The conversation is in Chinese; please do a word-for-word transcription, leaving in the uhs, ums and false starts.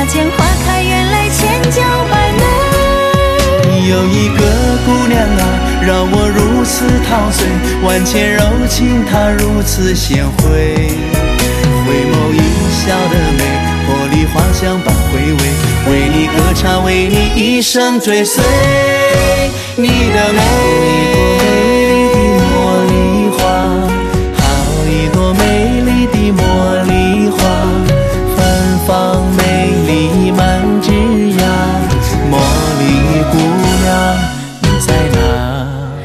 见花开，原来千娇百媚。 有一个姑娘啊，让我如此陶醉，万千柔情她如此贤惠，回眸一笑的美，茉莉花香般回味，为你歌唱，为你一生追随，你的美。